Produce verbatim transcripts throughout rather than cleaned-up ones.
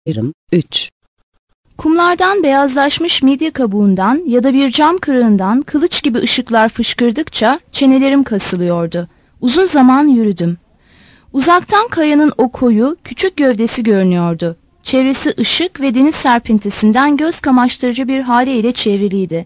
üç. Kumlardan beyazlaşmış midye kabuğundan ya da bir cam kırığından kılıç gibi ışıklar fışkırdıkça çenelerim kasılıyordu. Uzun zaman yürüdüm. Uzaktan kayanın o koyu, küçük gövdesi görünüyordu. Çevresi ışık ve deniz serpintisinden göz kamaştırıcı bir haleyle çevriliydi.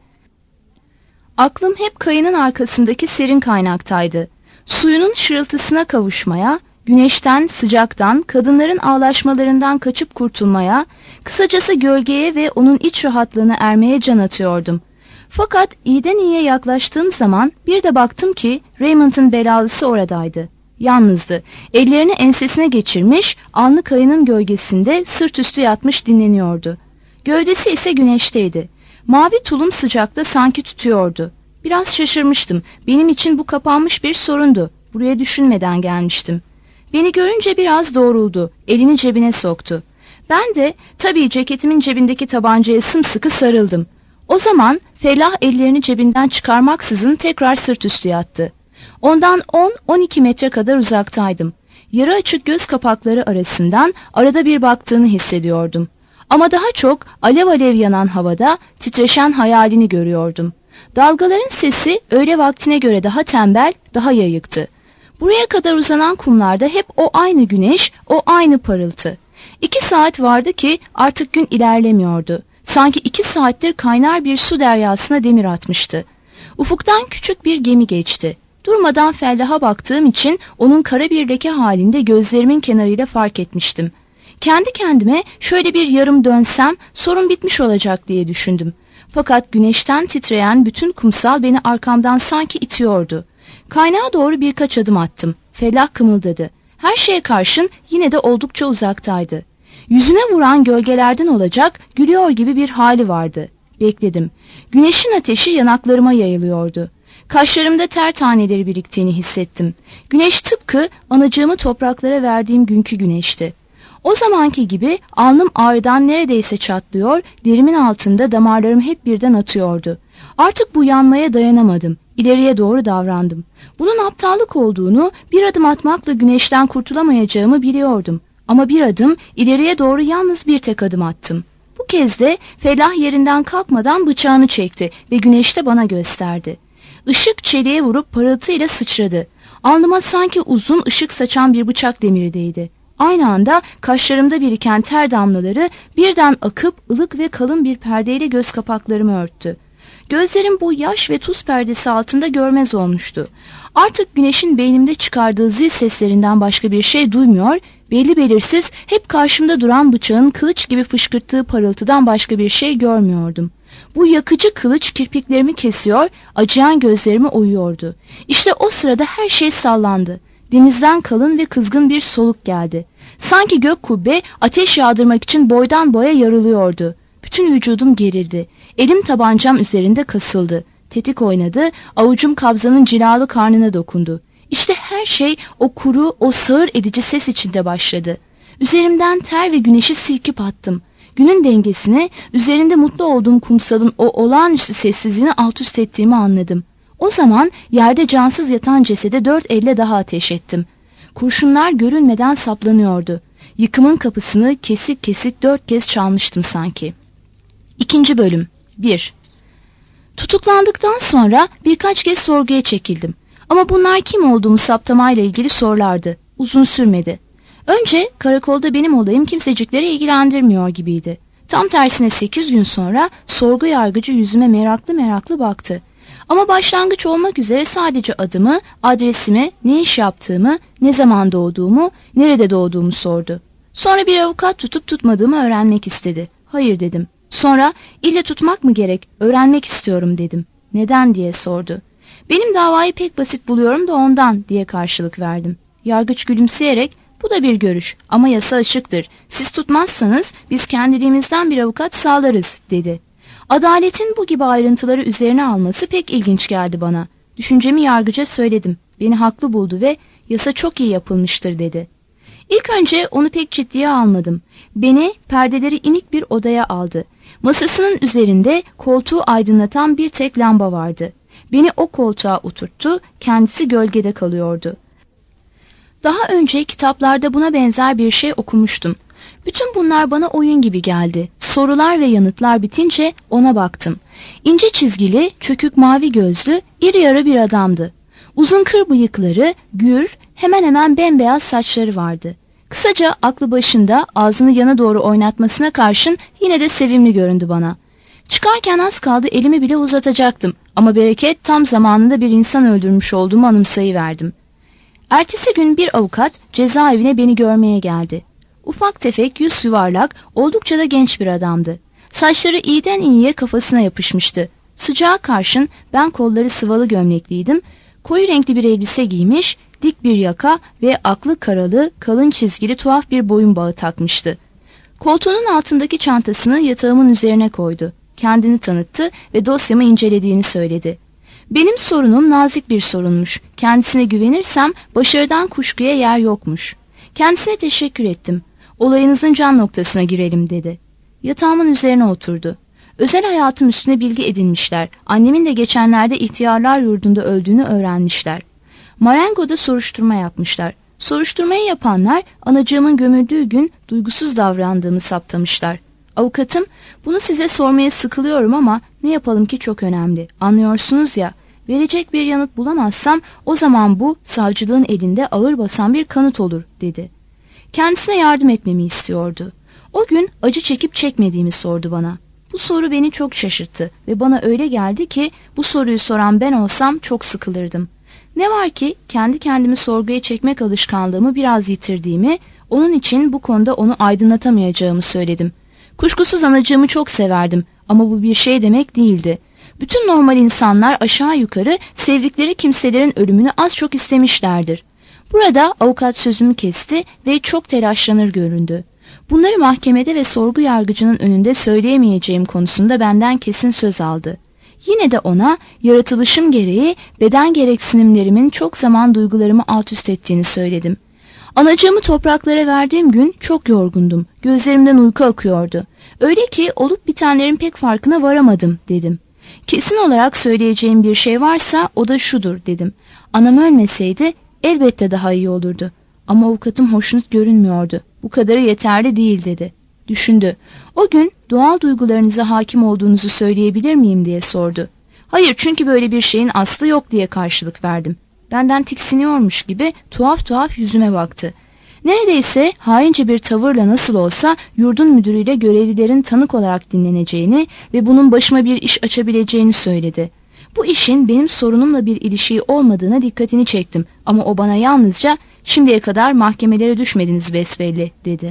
Aklım hep kayanın arkasındaki serin kaynaktaydı. Suyunun şırıltısına kavuşmaya, güneşten, sıcaktan, kadınların ağlaşmalarından kaçıp kurtulmaya, kısacası gölgeye ve onun iç rahatlığına ermeye can atıyordum. Fakat iyiden iyiye yaklaştığım zaman bir de baktım ki Raymond'ın belalısı oradaydı. Yalnızdı. Ellerini ensesine geçirmiş, alnı kayanın gölgesinde sırt üstü yatmış dinleniyordu. Gövdesi ise güneşteydi. Mavi tulum sıcakta sanki tutuyordu. Biraz şaşırmıştım. Benim için bu kapanmış bir sorundu. Buraya düşünmeden gelmiştim. Beni görünce biraz doğruldu. Elini cebine soktu. Ben de tabii ceketimin cebindeki tabancaya sımsıkı sarıldım. O zaman Fellah ellerini cebinden çıkarmaksızın tekrar sırt üstü yattı. Ondan on on iki metre kadar uzaktaydım. Yarı açık göz kapakları arasından arada bir baktığını hissediyordum. Ama daha çok alev alev yanan havada titreşen hayalini görüyordum. Dalgaların sesi öğle vaktine göre daha tembel, daha yayıktı. Buraya kadar uzanan kumlarda hep o aynı güneş, o aynı parıltı. İki saat vardı ki artık gün ilerlemiyordu. Sanki iki saattir kaynar bir su deryasına demir atmıştı. Ufuktan küçük bir gemi geçti. Durmadan Fellah'a baktığım için onun kara bir leke halinde gözlerimin kenarıyla fark etmiştim. Kendi kendime şöyle bir yarım dönsem sorun bitmiş olacak diye düşündüm. Fakat güneşten titreyen bütün kumsal beni arkamdan sanki itiyordu. Kaynağa doğru birkaç adım attım. Fellah kımıldadı. Her şeye karşın yine de oldukça uzaktaydı. Yüzüne vuran gölgelerden olacak gülüyor gibi bir hali vardı. Bekledim. Güneşin ateşi yanaklarıma yayılıyordu. Kaşlarımda ter taneleri biriktiğini hissettim. Güneş tıpkı anacığımı topraklara verdiğim günkü güneşti. O zamanki gibi alnım ağrıdan neredeyse çatlıyor, derimin altında damarlarım hep birden atıyordu. Artık bu yanmaya dayanamadım. İleriye doğru davrandım. Bunun aptallık olduğunu, bir adım atmakla güneşten kurtulamayacağımı biliyordum. Ama bir adım, ileriye doğru yalnız bir tek adım attım. Bu kez de Fellah yerinden kalkmadan bıçağını çekti ve güneşte bana gösterdi. Işık çeliğe vurup parıltıyla sıçradı. Alnıma sanki uzun ışık saçan bir bıçak demiri değdi. Aynı anda kaşlarımda biriken ter damlaları birden akıp ılık ve kalın bir perdeyle göz kapaklarımı örttü. Gözlerim bu yaş ve tuz perdesi altında görmez olmuştu. Artık güneşin beynimde çıkardığı zil seslerinden başka bir şey duymuyor, belli belirsiz hep karşımda duran bıçağın kılıç gibi fışkırttığı parıltıdan başka bir şey görmüyordum. Bu yakıcı kılıç kirpiklerimi kesiyor, acıyan gözlerimi oyuyordu. İşte o sırada her şey sallandı. Denizden kalın ve kızgın bir soluk geldi. Sanki gök kubbe ateş yağdırmak için boydan boya yarılıyordu. Bütün vücudum gerildi. Elim tabancam üzerinde kasıldı. Tetik oynadı, avucum kabzanın cilalı karnına dokundu. İşte her şey o kuru, o sağır edici ses içinde başladı. Üzerimden ter ve güneşi silkip attım. Günün dengesini, üzerinde mutlu olduğum kumsalın o olağanüstü sessizliğini alt üst ettiğimi anladım. O zaman yerde cansız yatan cesede dört elle daha ateş ettim. Kurşunlar görünmeden saplanıyordu. Yıkımın kapısını kesik kesik dört kez çalmıştım sanki. İkinci bölüm. bir. Tutuklandıktan sonra birkaç kez sorguya çekildim. Ama bunlar kim olduğumu saptamayla ilgili sorulardı. Uzun sürmedi. Önce karakolda benim olayım kimsecikleri ilgilendirmiyor gibiydi. Tam tersine sekiz gün sonra sorgu yargıcı yüzüme meraklı meraklı baktı. Ama başlangıç olmak üzere sadece adımı, adresimi, ne iş yaptığımı, ne zaman doğduğumu, nerede doğduğumu sordu. Sonra bir avukat tutup tutmadığımı öğrenmek istedi. Hayır dedim. Sonra ille tutmak mı gerek, öğrenmek istiyorum dedim. Neden diye sordu. Benim davayı pek basit buluyorum da ondan diye karşılık verdim. Yargıç gülümseyerek bu da bir görüş ama yasa açıktır. Siz tutmazsanız biz kendiliğimizden bir avukat sağlarız dedi. Adaletin bu gibi ayrıntıları üzerine alması pek ilginç geldi bana. Düşüncemi yargıca söyledim. Beni haklı buldu ve yasa çok iyi yapılmıştır dedi. İlk önce onu pek ciddiye almadım. Beni perdeleri inik bir odaya aldı. Masasının üzerinde koltuğu aydınlatan bir tek lamba vardı. Beni o koltuğa oturttu, kendisi gölgede kalıyordu. Daha önce kitaplarda buna benzer bir şey okumuştum. Bütün bunlar bana oyun gibi geldi. Sorular ve yanıtlar bitince ona baktım. İnce çizgili, çökük mavi gözlü, iri yarı bir adamdı. Uzun kır bıyıkları, gür, hemen hemen bembeyaz saçları vardı. Kısaca aklı başında, ağzını yana doğru oynatmasına karşın yine de sevimli göründü bana. Çıkarken az kaldı elimi bile uzatacaktım ama bereket tam zamanında bir insan öldürmüş olduğumu anımsayıverdim. Ertesi gün bir avukat cezaevine beni görmeye geldi. Ufak tefek, yüz yuvarlak, oldukça da genç bir adamdı. Saçları iyiden iyiye kafasına yapışmıştı. Sıcağa karşın ben kolları sıvalı gömlekliydim, koyu renkli bir elbise giymiş, dik bir yaka ve aklı karalı, kalın çizgili tuhaf bir boyun bağı takmıştı. Koltuğunun altındaki çantasını yatağımın üzerine koydu. Kendini tanıttı ve dosyamı incelediğini söyledi. Benim sorunum nazik bir sorunmuş. Kendisine güvenirsem başarıdan kuşkuya yer yokmuş. Kendisine teşekkür ettim. Olayınızın can noktasına girelim dedi. Yatağımın üzerine oturdu. Özel hayatım üstüne bilgi edinmişler. Annemin de geçenlerde ihtiyarlar yurdunda öldüğünü öğrenmişler. Marengo'da soruşturma yapmışlar. Soruşturmayı yapanlar anacığımın gömüldüğü gün duygusuz davrandığımı saptamışlar. Avukatım, bunu size sormaya sıkılıyorum ama ne yapalım ki çok önemli. Anlıyorsunuz ya, verecek bir yanıt bulamazsam o zaman bu savcılığın elinde ağır basan bir kanıt olur dedi. Kendisine yardım etmemi istiyordu. O gün acı çekip çekmediğimi sordu bana. Bu soru beni çok şaşırttı ve bana öyle geldi ki bu soruyu soran ben olsam çok sıkılırdım. Ne var ki kendi kendimi sorguya çekmek alışkanlığımı biraz yitirdiğimi, onun için bu konuda onu aydınlatamayacağımı söyledim. Kuşkusuz anacığımı çok severdim ama bu bir şey demek değildi. Bütün normal insanlar aşağı yukarı sevdikleri kimselerin ölümünü az çok istemişlerdir. Burada avukat sözümü kesti ve çok telaşlanır göründü. Bunları mahkemede ve sorgu yargıcının önünde söyleyemeyeceğim konusunda benden kesin söz aldı. Yine de ona yaratılışım gereği beden gereksinimlerimin çok zaman duygularımı alt üst ettiğini söyledim. Anacığımı topraklara verdiğim gün çok yorgundum. Gözlerimden uyku akıyordu. Öyle ki olup bitenlerin pek farkına varamadım dedim. Kesin olarak söyleyeceğim bir şey varsa o da şudur dedim. Anam ölmeseydi elbette daha iyi olurdu. Ama avukatım hoşnut görünmüyordu. Bu kadarı yeterli değil dedi. Düşündü. O gün doğal duygularınıza hakim olduğunuzu söyleyebilir miyim diye sordu. Hayır, çünkü böyle bir şeyin aslı yok diye karşılık verdim. Benden tiksiniyormuş gibi tuhaf tuhaf yüzüme baktı. Neredeyse haince bir tavırla nasıl olsa yurdun müdürüyle görevlilerin tanık olarak dinleneceğini ve bunun başıma bir iş açabileceğini söyledi. Bu işin benim sorunumla bir ilişiği olmadığına dikkatini çektim ama o bana yalnızca şimdiye kadar mahkemelere düşmediniz besbelli dedi.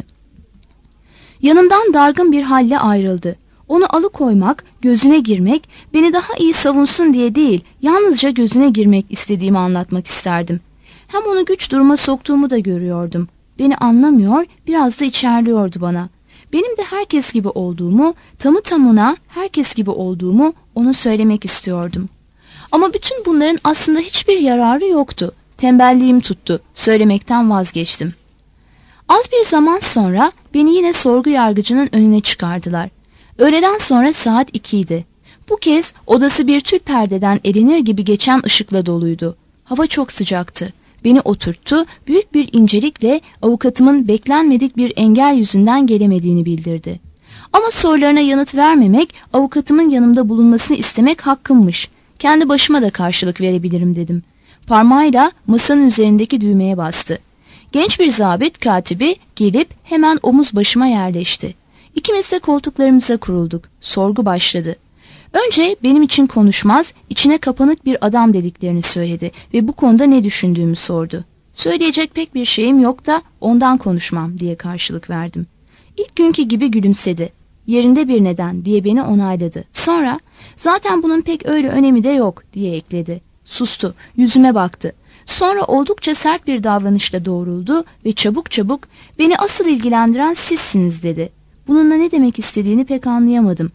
Yanımdan dargın bir halle ayrıldı. Onu alıkoymak, gözüne girmek, beni daha iyi savunsun diye değil, yalnızca gözüne girmek istediğimi anlatmak isterdim. Hem onu güç duruma soktuğumu da görüyordum. Beni anlamıyor, biraz da içerliyordu bana. Benim de herkes gibi olduğumu, tamı tamına herkes gibi olduğumu ona söylemek istiyordum. Ama bütün bunların aslında hiçbir yararı yoktu. Tembelliğim tuttu, söylemekten vazgeçtim. Az bir zaman sonra beni yine sorgu yargıcının önüne çıkardılar. Öğleden sonra saat ikiydi. Bu kez odası bir tül perdeden elenir gibi geçen ışıkla doluydu. Hava çok sıcaktı. Beni oturttu, büyük bir incelikle avukatımın beklenmedik bir engel yüzünden gelemediğini bildirdi. Ama sorularına yanıt vermemek, avukatımın yanımda bulunmasını istemek hakkımmış. Kendi başıma da karşılık verebilirim dedim. Parmağıyla masanın üzerindeki düğmeye bastı. Genç bir zabit katibi gelip hemen omuz başıma yerleşti. İkimiz de koltuklarımıza kurulduk. Sorgu başladı. Önce benim için konuşmaz, içine kapanık bir adam dediklerini söyledi ve bu konuda ne düşündüğümü sordu. Söyleyecek pek bir şeyim yok da ondan konuşmam diye karşılık verdim. İlk günkü gibi gülümsedi. Yerinde bir neden diye beni onayladı. Sonra zaten bunun pek öyle önemi de yok diye ekledi. Sustu, yüzüme baktı. Sonra oldukça sert bir davranışla doğruldu ve çabuk çabuk beni asıl ilgilendiren sizsiniz dedi. Bununla ne demek istediğini pek anlayamadım.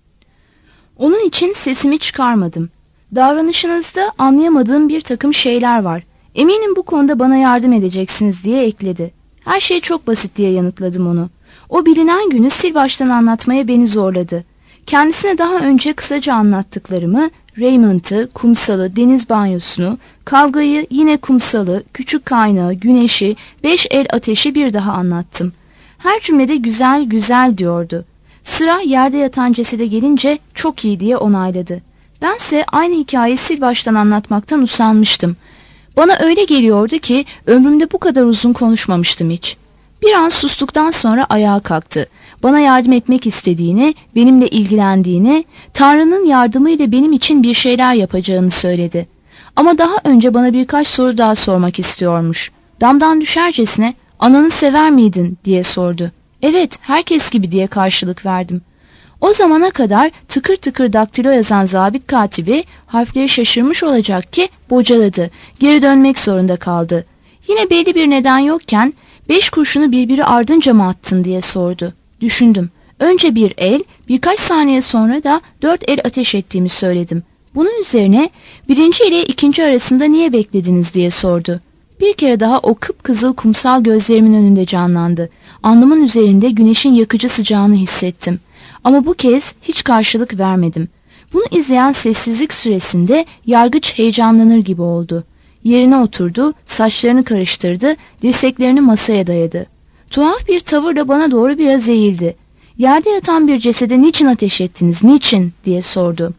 Onun için sesimi çıkarmadım. Davranışınızda anlayamadığım bir takım şeyler var. Eminim bu konuda bana yardım edeceksiniz diye ekledi. Her şey çok basit diye yanıtladım onu. O bilinen günü sil baştan anlatmaya beni zorladı. Kendisine daha önce kısaca anlattıklarımı, Raymond'ı, kumsalı, deniz banyosunu, kavgayı, yine kumsalı, küçük kaynağı, güneşi, beş el ateşi bir daha anlattım. Her cümlede güzel güzel diyordu. Sıra yerde yatan cesede gelince çok iyi diye onayladı. Bense aynı hikayeyi sil baştan anlatmaktan usanmıştım. Bana öyle geliyordu ki ömrümde bu kadar uzun konuşmamıştım hiç. Bir an sustuktan sonra ayağa kalktı. Bana yardım etmek istediğini, benimle ilgilendiğini, Tanrı'nın yardımıyla benim için bir şeyler yapacağını söyledi. Ama daha önce bana birkaç soru daha sormak istiyormuş. Damdan düşercesine "Ananı sever miydin?" diye sordu. "Evet, herkes gibi" diye karşılık verdim. O zamana kadar tıkır tıkır daktilo yazan zabit katibi harfleri şaşırmış olacak ki bocaladı. Geri dönmek zorunda kaldı. Yine belli bir neden yokken "Beş kurşunu birbiri ardınca mı attın?" diye sordu. Düşündüm. Önce bir el, birkaç saniye sonra da dört el ateş ettiğimi söyledim. Bunun üzerine birinci ile ikinci arasında niye beklediniz diye sordu. Bir kere daha o kıpkızıl kumsal gözlerimin önünde canlandı. Alnımın üzerinde güneşin yakıcı sıcağını hissettim. Ama bu kez hiç karşılık vermedim. Bunu izleyen sessizlik süresinde yargıç heyecanlanır gibi oldu. Yerine oturdu, saçlarını karıştırdı, dirseklerini masaya dayadı. Tuhaf bir tavırla bana doğru biraz eğildi. "Yerde yatan bir cesede niçin ateş ettiniz, niçin?" diye sordu.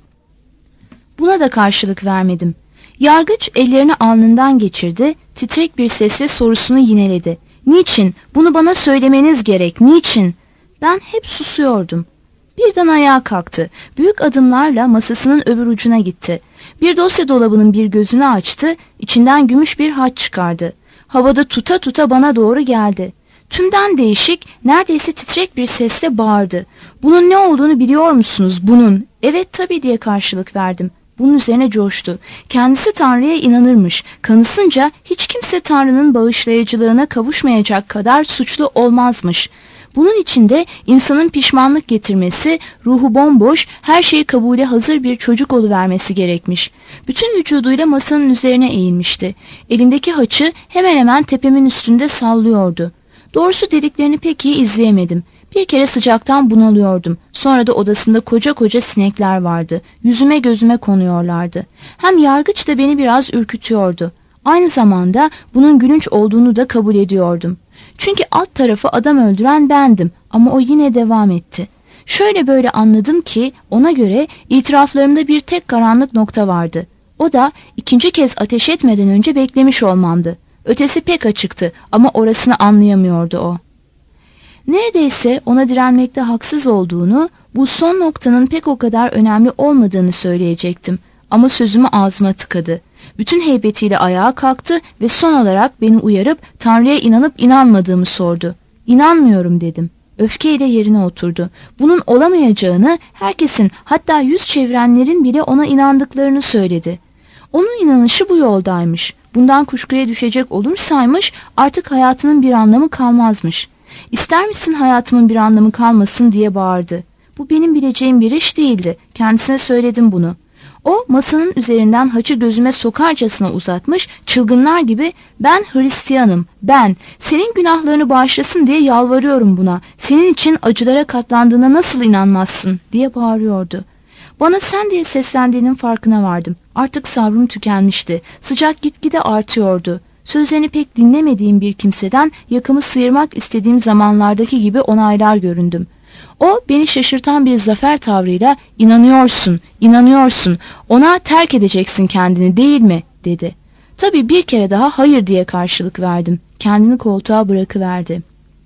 Buna da karşılık vermedim. Yargıç ellerini alnından geçirdi, titrek bir sesle sorusunu yineledi. "Niçin? Bunu bana söylemeniz gerek, niçin?" Ben hep susuyordum. Birden ayağa kalktı. Büyük adımlarla masasının öbür ucuna gitti. Bir dosya dolabının bir gözünü açtı, içinden gümüş bir haç çıkardı. Havada tuta tuta bana doğru geldi. Tümden değişik, neredeyse titrek bir sesle bağırdı. "Bunun ne olduğunu biliyor musunuz, bunun?" "Evet tabii" diye karşılık verdim. Bunun üzerine coştu. Kendisi Tanrı'ya inanırmış. Kanısınca hiç kimse Tanrı'nın bağışlayıcılığına kavuşmayacak kadar suçlu olmazmış. Bunun içinde insanın pişmanlık getirmesi, ruhu bomboş, her şeyi kabule hazır bir çocuk oluvermesi gerekmiş. Bütün vücuduyla masanın üzerine eğilmişti. Elindeki haçı hemen hemen tepemin üstünde sallıyordu. Doğrusu dediklerini pek iyi izleyemedim. Bir kere sıcaktan bunalıyordum. Sonra da odasında koca koca sinekler vardı. Yüzüme gözüme konuyorlardı. Hem yargıç da beni biraz ürkütüyordu. Aynı zamanda bunun gülünç olduğunu da kabul ediyordum. Çünkü alt tarafı adam öldüren bendim ama o yine devam etti. Şöyle böyle anladım ki ona göre itiraflarımda bir tek karanlık nokta vardı. O da ikinci kez ateş etmeden önce beklemiş olmamdı. Ötesi pek açıktı ama orasını anlayamıyordu o. Neredeyse ona direnmekte haksız olduğunu, bu son noktanın pek o kadar önemli olmadığını söyleyecektim. Ama sözümü ağzıma tıkadı. Bütün heybetiyle ayağa kalktı ve son olarak beni uyarıp Tanrı'ya inanıp inanmadığımı sordu. "İnanmıyorum" dedim. Öfkeyle yerine oturdu. Bunun olamayacağını, herkesin, hatta yüz çevirenlerin bile ona inandıklarını söyledi. Onun inanışı bu yoldaymış. Bundan kuşkuya düşecek olursaymış artık hayatının bir anlamı kalmazmış. "İster misin hayatımın bir anlamı kalmasın?" diye bağırdı. Bu benim bileceğim bir iş değildi. Kendisine söyledim bunu. O masanın üzerinden haçı gözüme sokarcasına uzatmış, çılgınlar gibi "Ben Hristiyanım, ben. Senin günahlarını bağışlasın diye yalvarıyorum buna. Senin için acılara katlandığına nasıl inanmazsın?" diye bağırıyordu. Bana "sen" diye seslendiğinin farkına vardım. Artık sabrım tükenmişti. Sıcak gitgide artıyordu. Sözlerini pek dinlemediğim bir kimseden yakamı sıyırmak istediğim zamanlardaki gibi onaylar göründüm. O beni şaşırtan bir zafer tavrıyla "İnanıyorsun, inanıyorsun, ona terk edeceksin kendini değil mi?" dedi. Tabii bir kere daha "hayır" diye karşılık verdim. Kendini koltuğa bırakıverdi.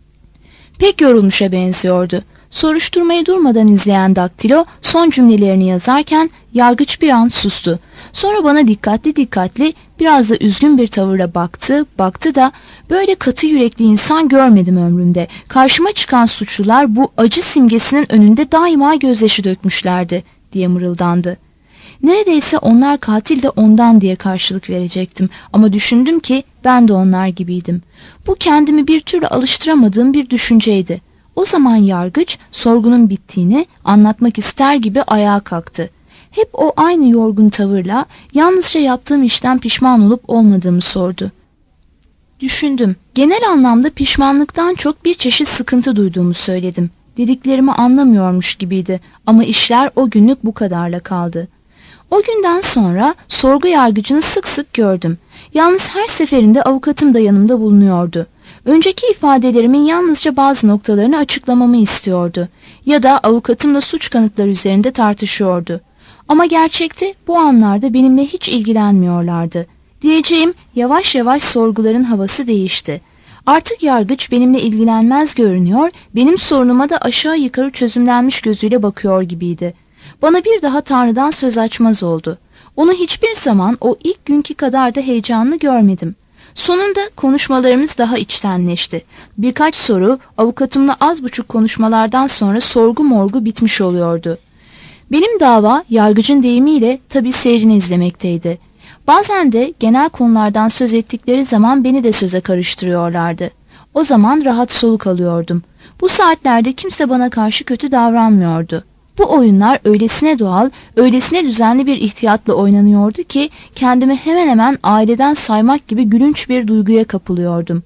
Pek yorulmuşa benziyordu. Soruşturmayı durmadan izleyen daktilo son cümlelerini yazarken yargıç bir an sustu. Sonra bana dikkatli dikkatli, biraz da üzgün bir tavırla baktı, baktı da "Böyle katı yürekli insan görmedim ömrümde. Karşıma çıkan suçlular bu acı simgesinin önünde daima gözyaşı dökmüşlerdi" diye mırıldandı. Neredeyse onlar katil de ondan diye karşılık verecektim ama düşündüm ki ben de onlar gibiydim. Bu kendimi bir türlü alıştıramadığım bir düşünceydi. O zaman yargıç sorgunun bittiğini anlatmak ister gibi ayağa kalktı. Hep o aynı yorgun tavırla yalnızca yaptığım işten pişman olup olmadığımı sordu. Düşündüm. Genel anlamda pişmanlıktan çok bir çeşit sıkıntı duyduğumu söyledim. Dediklerimi anlamıyormuş gibiydi ama işler o günlük bu kadarla kaldı. O günden sonra sorgu yargıcını sık sık gördüm. Yalnız her seferinde avukatım da yanımda bulunuyordu. Önceki ifadelerimin yalnızca bazı noktalarını açıklamamı istiyordu ya da avukatımla suç kanıtları üzerinde tartışıyordu. Ama gerçekte bu anlarda benimle hiç ilgilenmiyorlardı. Diyeceğim, yavaş yavaş sorguların havası değişti. Artık yargıç benimle ilgilenmez görünüyor, benim sorunuma da aşağı yukarı çözümlenmiş gözüyle bakıyor gibiydi. Bana bir daha Tanrı'dan söz açmaz oldu. Onu hiçbir zaman o ilk günkü kadar da heyecanlı görmedim. Sonunda konuşmalarımız daha içtenleşti. Birkaç soru, avukatımla az buçuk konuşmalardan sonra sorgu morgu bitmiş oluyordu. Benim dava, yargıcın deyimiyle tabii seyrini izlemekteydi. Bazen de genel konulardan söz ettikleri zaman beni de söze karıştırıyorlardı. O zaman rahat soluk alıyordum. Bu saatlerde kimse bana karşı kötü davranmıyordu. Bu oyunlar öylesine doğal, öylesine düzenli bir ihtiyatla oynanıyordu ki kendimi hemen hemen aileden saymak gibi gülünç bir duyguya kapılıyordum.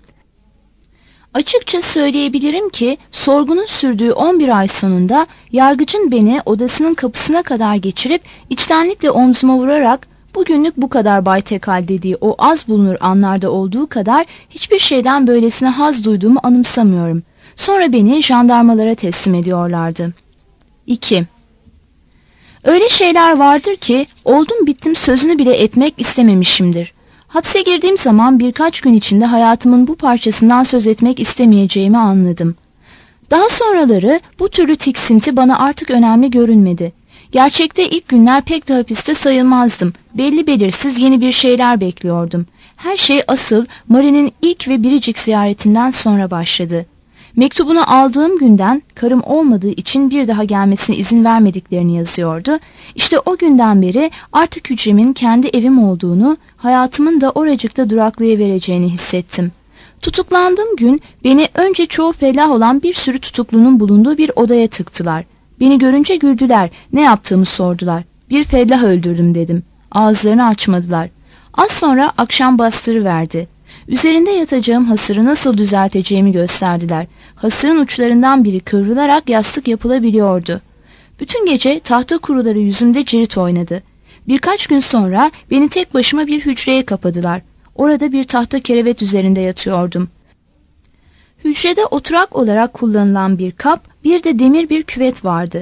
Açıkça söyleyebilirim ki sorgunun sürdüğü on bir ay sonunda yargıcın beni odasının kapısına kadar geçirip içtenlikle omzuma vurarak "Bugünlük bu kadar Bay Tekal" dediği o az bulunur anlarda olduğu kadar hiçbir şeyden böylesine haz duyduğumu anımsamıyorum. Sonra beni jandarmalara teslim ediyorlardı. iki. Öyle şeyler vardır ki oldum bittim sözünü bile etmek istememişimdir. Hapse girdiğim zaman birkaç gün içinde hayatımın bu parçasından söz etmek istemeyeceğimi anladım. Daha sonraları bu türlü tiksinti bana artık önemli görünmedi. Gerçekte ilk günler pek de hapiste sayılmazdım. Belli belirsiz yeni bir şeyler bekliyordum. Her şey asıl Marie'nin ilk ve biricik ziyaretinden sonra başladı. Mektubunu aldığım günden karım olmadığı için bir daha gelmesine izin vermediklerini yazıyordu. İşte o günden beri artık hücremin kendi evim olduğunu, hayatımın da oracıkta duraklayıvereceğini hissettim. Tutuklandığım gün beni önce çoğu fellah olan bir sürü tutuklunun bulunduğu bir odaya tıktılar. Beni görünce güldüler, ne yaptığımı sordular. Bir fellah öldürdüm dedim. Ağızlarını açmadılar. Az sonra akşam bastırıverdi. Üzerinde yatacağım hasırı nasıl düzelteceğimi gösterdiler. Hasırın uçlarından biri kıvrılarak yastık yapılabiliyordu. Bütün gece tahta kuruları yüzümde cirit oynadı. Birkaç gün sonra beni tek başıma bir hücreye kapadılar. Orada bir tahta kerevet üzerinde yatıyordum. Hücrede oturak olarak kullanılan bir kap, bir de demir bir küvet vardı.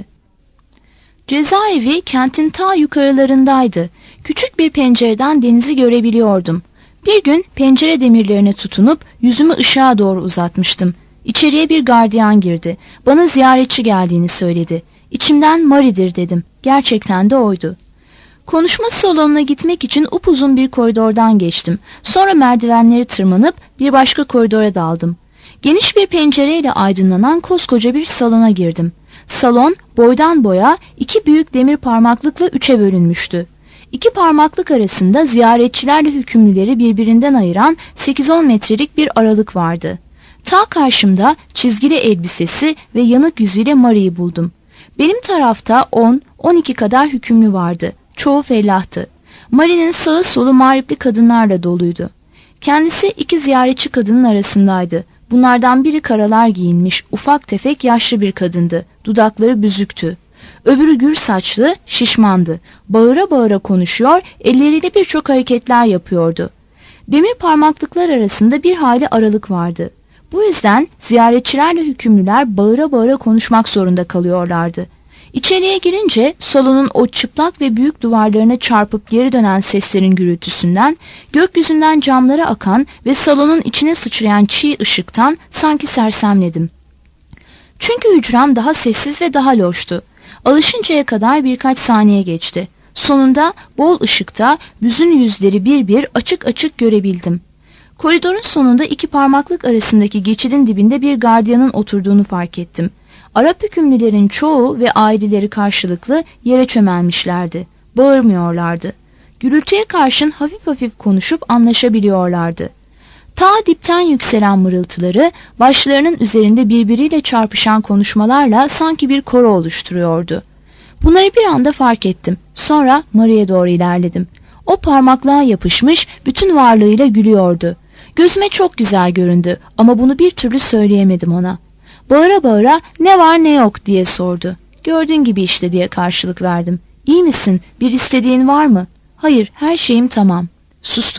Cezaevi kentin ta yukarılarındaydı. Küçük bir pencereden denizi görebiliyordum. Bir gün pencere demirlerine tutunup yüzümü ışığa doğru uzatmıştım. İçeriye bir gardiyan girdi. Bana ziyaretçi geldiğini söyledi. İçimden Marie'dir dedim. Gerçekten de oydu. Konuşma salonuna gitmek için upuzun bir koridordan geçtim. Sonra merdivenleri tırmanıp bir başka koridora daldım. Geniş bir pencereyle aydınlanan koskoca bir salona girdim. Salon boydan boya iki büyük demir parmaklıkla üçe bölünmüştü. İki parmaklık arasında ziyaretçilerle hükümlüleri birbirinden ayıran sekiz on metrelik bir aralık vardı. Ta karşımda çizgili elbisesi ve yanık yüzüyle Marie'yi buldum. Benim tarafta on on iki kadar hükümlü vardı. Çoğu fellahtı. Marie'nin sağı solu mağripli kadınlarla doluydu. Kendisi iki ziyaretçi kadının arasındaydı. Bunlardan biri karalar giyinmiş, ufak tefek yaşlı bir kadındı. Dudakları büzüktü. Öbürü gür saçlı, şişmandı. Bağıra bağıra konuşuyor, elleriyle birçok hareketler yapıyordu. Demir parmaklıklar arasında bir hayli aralık vardı. Bu yüzden ziyaretçilerle hükümlüler bağıra bağıra konuşmak zorunda kalıyorlardı. İçeriye girince salonun o çıplak ve büyük duvarlarına çarpıp geri dönen seslerin gürültüsünden, gökyüzünden camlara akan ve salonun içine sıçrayan çiğ ışıktan sanki sersemledim. Çünkü hücrem daha sessiz ve daha loştu. Alışıncaya kadar birkaç saniye geçti. Sonunda bol ışıkta büzün yüzleri bir bir açık açık görebildim. Koridorun sonunda iki parmaklık arasındaki geçidin dibinde bir gardiyanın oturduğunu fark ettim. Arap hükümlülerin çoğu ve aileleri karşılıklı yere çömelmişlerdi. Bağırmıyorlardı. Gürültüye karşın hafif hafif konuşup anlaşabiliyorlardı. Ta dipten yükselen mırıltıları başlarının üzerinde birbiriyle çarpışan konuşmalarla sanki bir koro oluşturuyordu. Bunları bir anda fark ettim. Sonra Marie'ye doğru ilerledim. O parmaklığa yapışmış, bütün varlığıyla gülüyordu. Gözüme çok güzel göründü ama bunu bir türlü söyleyemedim ona. Bağıra bağıra "Ne var ne yok?" diye sordu. "Gördüğün gibi işte" diye karşılık verdim. "İyi misin? Bir istediğin var mı?" "Hayır, her şeyim tamam." Sustuk.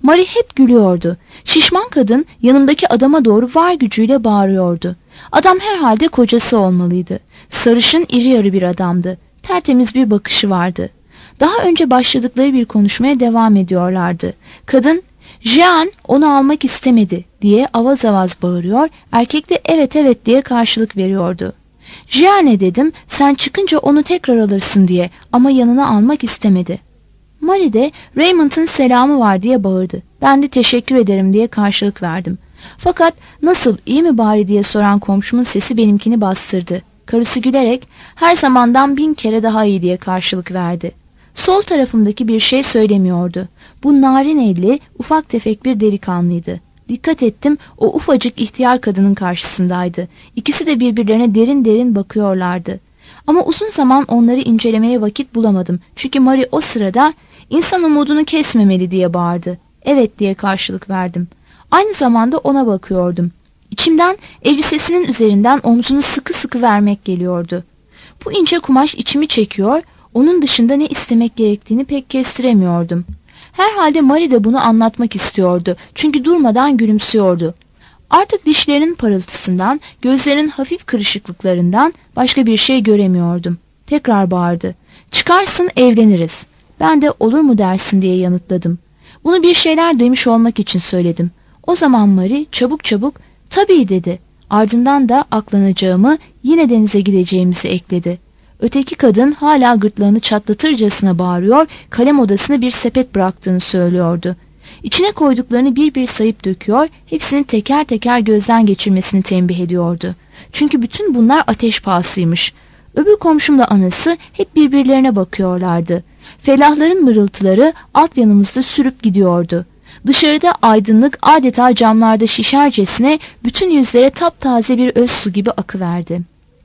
Mary hep gülüyordu. Şişman kadın yanımdaki adama doğru var gücüyle bağırıyordu. Adam herhalde kocası olmalıydı. Sarışın, iri yarı bir adamdı. Tertemiz bir bakışı vardı. Daha önce başladıkları bir konuşmaya devam ediyorlardı. Kadın, "Jean onu almak istemedi" diye avaz avaz bağırıyor, erkek de "evet evet" diye karşılık veriyordu. "Jean'e dedim, sen çıkınca onu tekrar alırsın diye, ama yanına almak istemedi." Mary de "Raymond'ın selamı var" diye bağırdı. Ben de "teşekkür ederim" diye karşılık verdim. Fakat "nasıl, iyi mi bari" diye soran komşumun sesi benimkini bastırdı. Karısı gülerek "her zamandan bin kere daha iyi" diye karşılık verdi. Sol tarafımdaki bir şey söylemiyordu. Bu narin elli, ufak tefek bir delikanlıydı. Dikkat ettim, o ufacık ihtiyar kadının karşısındaydı. İkisi de birbirlerine derin derin bakıyorlardı. Ama uzun zaman onları incelemeye vakit bulamadım. Çünkü Mary o sırada "İnsan umudunu kesmemeli" diye bağırdı. "Evet" diye karşılık verdim. Aynı zamanda ona bakıyordum. İçimden elbisesinin üzerinden omzunu sıkı sıkı vermek geliyordu. Bu ince kumaş içimi çekiyor, onun dışında ne istemek gerektiğini pek kestiremiyordum. Herhalde Mary de bunu anlatmak istiyordu. Çünkü durmadan gülümsüyordu. Artık dişlerinin parıltısından, gözlerinin hafif kırışıklıklarından başka bir şey göremiyordum. Tekrar bağırdı. "Çıkarsın, evleniriz." Ben de "olur mu dersin" diye yanıtladım. Bunu bir şeyler demiş olmak için söyledim. O zaman Mary çabuk çabuk "tabii" dedi. Ardından da aklanacağımı, yine denize gideceğimizi ekledi. Öteki kadın hala gırtlağını çatlatırcasına bağırıyor, kalem odasına bir sepet bıraktığını söylüyordu. İçine koyduklarını bir bir sayıp döküyor, hepsini teker teker gözden geçirmesini tembih ediyordu. Çünkü bütün bunlar ateş pahasıymış. Öbür komşumla anası hep birbirlerine bakıyorlardı. Felahların mırıltıları alt yanımızda sürüp gidiyordu. Dışarıda aydınlık adeta camlarda şişercesine bütün yüzlere taptaze bir öz su gibi akıverdi.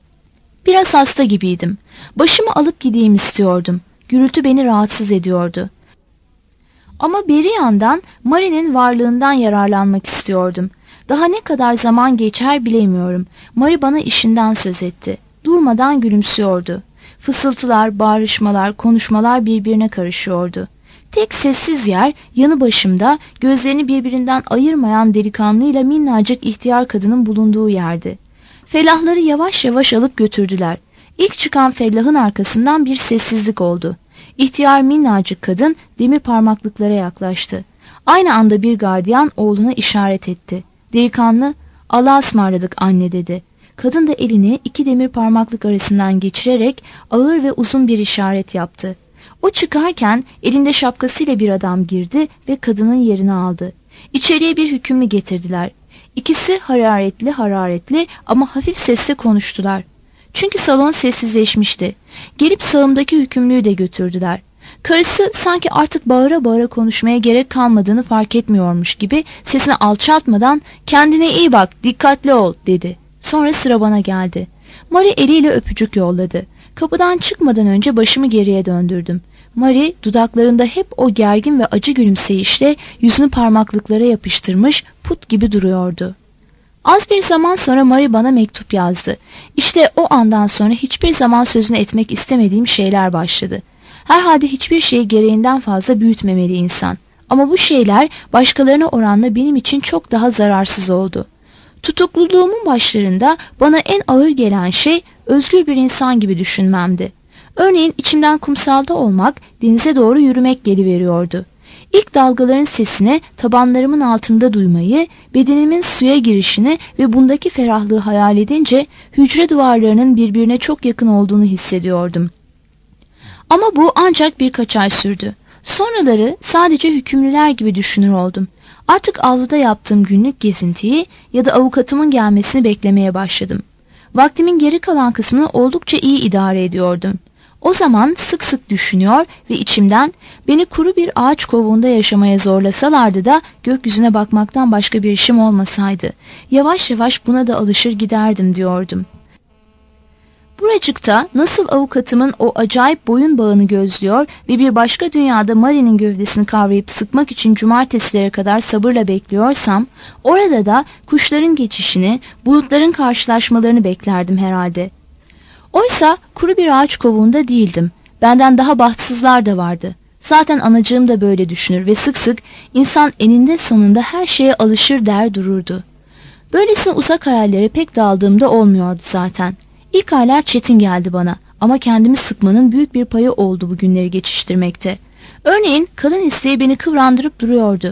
Biraz hasta gibiydim. Başımı alıp gideyim istiyordum. Gürültü beni rahatsız ediyordu. Ama beri yandan Mary'nin varlığından yararlanmak istiyordum. Daha ne kadar zaman geçer bilemiyorum. Mary bana işinden söz etti. Durmadan gülümsüyordu. Fısıltılar, bağrışmalar, konuşmalar birbirine karışıyordu. Tek sessiz yer yanı başımda, gözlerini birbirinden ayırmayan delikanlıyla minnacık ihtiyar kadının bulunduğu yerdi. Felahları yavaş yavaş alıp götürdüler. İlk çıkan fellahın arkasından bir sessizlik oldu. İhtiyar minnacık kadın demir parmaklıklara yaklaştı. Aynı anda bir gardiyan oğluna işaret etti. Delikanlı "Allah'a ısmarladık anne" dedi. Kadın da elini iki demir parmaklık arasından geçirerek ağır ve uzun bir işaret yaptı. O çıkarken elinde şapkasıyla bir adam girdi ve kadının yerini aldı. İçeriye bir hükümlü getirdiler. İkisi hararetli hararetli ama hafif sesle konuştular. Çünkü salon sessizleşmişti. Gelip sağımdaki hükümlüyü de götürdüler. Karısı sanki artık bağıra bağıra konuşmaya gerek kalmadığını fark etmiyormuş gibi sesini alçaltmadan "kendine iyi bak, dikkatli ol" dedi. Sonra sıra bana geldi. Mary eliyle öpücük yolladı. Kapıdan çıkmadan önce başımı geriye döndürdüm. Mary dudaklarında hep o gergin ve acı gülümseyişle yüzünü parmaklıklara yapıştırmış, put gibi duruyordu. Az bir zaman sonra Mary bana mektup yazdı. İşte o andan sonra hiçbir zaman sözünü etmek istemediğim şeyler başladı. Herhalde hiçbir şeyi gereğinden fazla büyütmemeli insan. Ama bu şeyler başkalarına oranla benim için çok daha zararsız oldu. Tutukluluğumun başlarında bana en ağır gelen şey özgür bir insan gibi düşünmemdi. Örneğin içimden kumsalda olmak, denize doğru yürümek geliveriyordu. İlk dalgaların sesini tabanlarımın altında duymayı, bedenimin suya girişini ve bundaki ferahlığı hayal edince hücre duvarlarının birbirine çok yakın olduğunu hissediyordum. Ama bu ancak birkaç ay sürdü. Sonraları sadece hükümlüler gibi düşünür oldum. Artık avluda yaptığım günlük gezintiyi ya da avukatımın gelmesini beklemeye başladım. Vaktimin geri kalan kısmını oldukça iyi idare ediyordum. O zaman sık sık düşünüyor ve içimden beni kuru bir ağaç kovuğunda yaşamaya zorlasalardı da gökyüzüne bakmaktan başka bir işim olmasaydı, yavaş yavaş buna da alışır giderdim diyordum. Buracıkta nasıl avukatımın o acayip boyun bağını gözlüyor ve bir başka dünyada Mary'nin gövdesini kavrayıp sıkmak için cumartesilere kadar sabırla bekliyorsam, orada da kuşların geçişini, bulutların karşılaşmalarını beklerdim herhalde. Oysa kuru bir ağaç kovuğunda değildim. Benden daha bahtsızlar da vardı. Zaten anacığım da böyle düşünür ve sık sık insan eninde sonunda her şeye alışır der dururdu. Böylesine uzak hayallere pek daldığımda olmuyordu zaten. İlk aylar çetin geldi bana ama kendimi sıkmanın büyük bir payı oldu bu günleri geçiştirmekte. Örneğin kadın isteği beni kıvrandırıp duruyordu.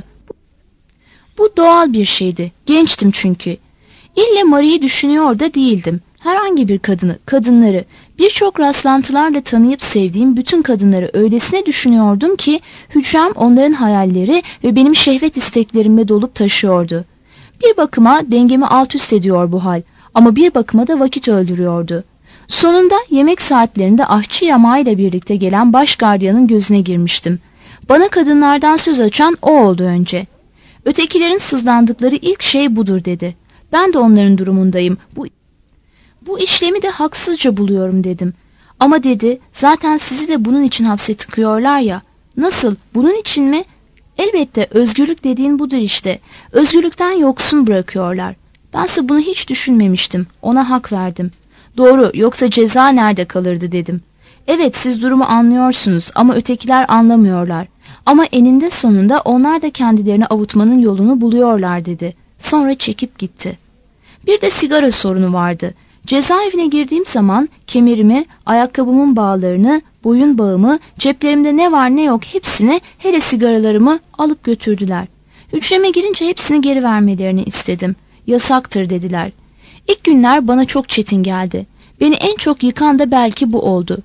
Bu doğal bir şeydi. Gençtim çünkü. İlle Marie'yi düşünüyor da değildim. Herhangi bir kadını, kadınları, birçok rastlantılarla tanıyıp sevdiğim bütün kadınları öylesine düşünüyordum ki hücrem onların hayalleri ve benim şehvet isteklerimle dolup taşıyordu. Bir bakıma dengemi alt üst ediyor bu hal ama bir bakıma da vakit öldürüyordu. Sonunda yemek saatlerinde aşçı yamağıyla birlikte gelen baş gardiyanın gözüne girmiştim. Bana kadınlardan söz açan o oldu önce. Ötekilerin sızlandıkları ilk şey budur dedi. Ben de onların durumundayım. Bu, bu işlemi de haksızca buluyorum dedim. Ama dedi, zaten sizi de bunun için hapse tıkıyorlar ya. Nasıl? Bunun için mi? Elbette, özgürlük dediğin budur işte. Özgürlükten yoksun bırakıyorlar. Bense bunu hiç düşünmemiştim. Ona hak verdim. Doğru, yoksa ceza nerede kalırdı dedim. Evet, siz durumu anlıyorsunuz ama ötekiler anlamıyorlar. Ama eninde sonunda onlar da kendilerini avutmanın yolunu buluyorlar dedi. Sonra çekip gitti. Bir de sigara sorunu vardı. Cezaevine girdiğim zaman kemerimi, ayakkabımın bağlarını, boyun bağımı, ceplerimde ne var ne yok hepsini, hele sigaralarımı alıp götürdüler. Hücreme girince hepsini geri vermelerini istedim. Yasaktır dediler. İlk günler bana çok çetin geldi. Beni en çok yıkan da belki bu oldu.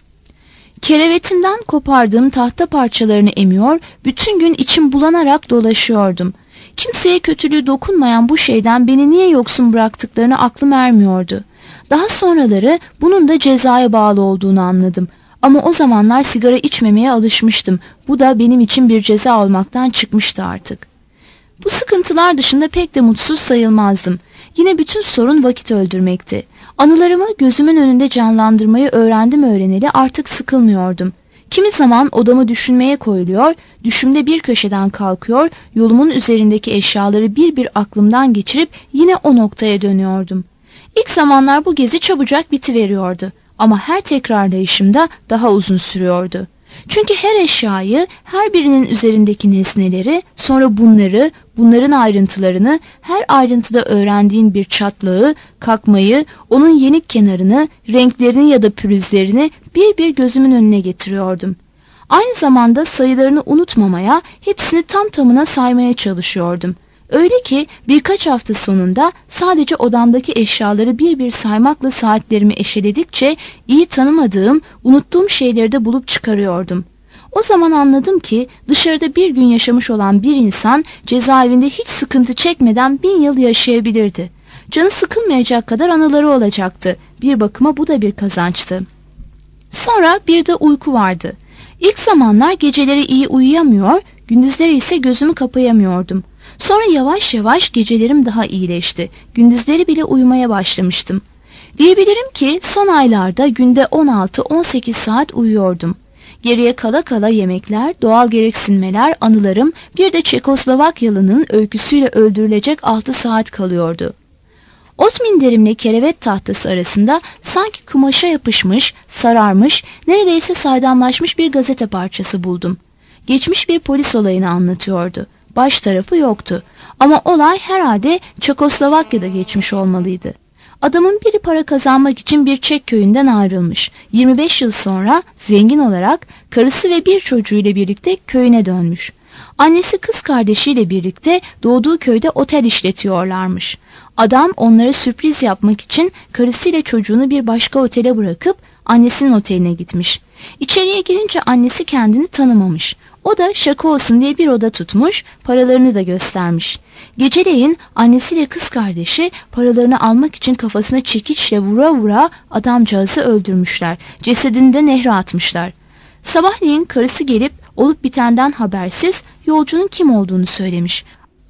Kerevetimden kopardığım tahta parçalarını emiyor, bütün gün içim bulanarak dolaşıyordum. Kimseye kötülüğü dokunmayan bu şeyden beni niye yoksun bıraktıklarını aklım ermiyordu. Daha sonraları bunun da cezaya bağlı olduğunu anladım. Ama o zamanlar sigara içmemeye alışmıştım. Bu da benim için bir ceza olmaktan çıkmıştı artık. Bu sıkıntılar dışında pek de mutsuz sayılmazdım. Yine bütün sorun vakit öldürmekti. Anılarımı gözümün önünde canlandırmayı öğrendim öğreneli artık sıkılmıyordum. Kimi zaman odamı düşünmeye koyuluyor, düşümde bir köşeden kalkıyor, yolumun üzerindeki eşyaları bir bir aklımdan geçirip yine o noktaya dönüyordum. İlk zamanlar bu gezi çabucak bitiveriyordu ama her tekrarlayışımda daha uzun sürüyordu. Çünkü her eşyayı, her birinin üzerindeki nesneleri, sonra bunları, bunların ayrıntılarını, her ayrıntıda öğrendiğin bir çatlağı, kalkmayı, onun yenik kenarını, renklerini ya da pürüzlerini bir bir gözümün önüne getiriyordum. Aynı zamanda sayılarını unutmamaya, hepsini tam tamına saymaya çalışıyordum. Öyle ki birkaç hafta sonunda sadece odamdaki eşyaları bir bir saymakla saatlerimi eşeledikçe iyi tanımadığım, unuttuğum şeyleri de bulup çıkarıyordum. O zaman anladım ki dışarıda bir gün yaşamış olan bir insan cezaevinde hiç sıkıntı çekmeden bin yıl yaşayabilirdi. Canı sıkılmayacak kadar anıları olacaktı. Bir bakıma bu da bir kazançtı. Sonra bir de uyku vardı. İlk zamanlar geceleri iyi uyuyamıyor, gündüzleri ise gözümü kapayamıyordum. Sonra yavaş yavaş gecelerim daha iyileşti. Gündüzleri bile uyumaya başlamıştım. Diyebilirim ki son aylarda günde on altı on sekiz saat uyuyordum. Geriye kala kala yemekler, doğal gereksinmeler, anılarım, bir de Çekoslovakyalı'nın öyküsüyle öldürülecek altı saat kalıyordu. Osminderimle kerevet tahtası arasında sanki kumaşa yapışmış, sararmış, neredeyse saydamlaşmış bir gazete parçası buldum. Geçmiş bir polis olayını anlatıyordu. Baş tarafı yoktu ama olay herhalde Çekoslovakya'da geçmiş olmalıydı. Adamın biri para kazanmak için bir Çek köyünden ayrılmış. yirmi beş yıl sonra zengin olarak karısı ve bir çocuğuyla birlikte köyüne dönmüş. Annesi kız kardeşiyle birlikte doğduğu köyde otel işletiyorlarmış. Adam onlara sürpriz yapmak için karısıyla çocuğunu bir başka otele bırakıp annesinin oteline gitmiş. İçeriye girince annesi kendini tanımamış. O da şaka olsun diye bir oda tutmuş, paralarını da göstermiş. Geceleyin annesiyle kız kardeşi paralarını almak için kafasına çekiçle vura vura adamcağızı öldürmüşler. Cesedini de nehre atmışlar. Sabahleyin karısı gelip olup bitenden habersiz yolcunun kim olduğunu söylemiş.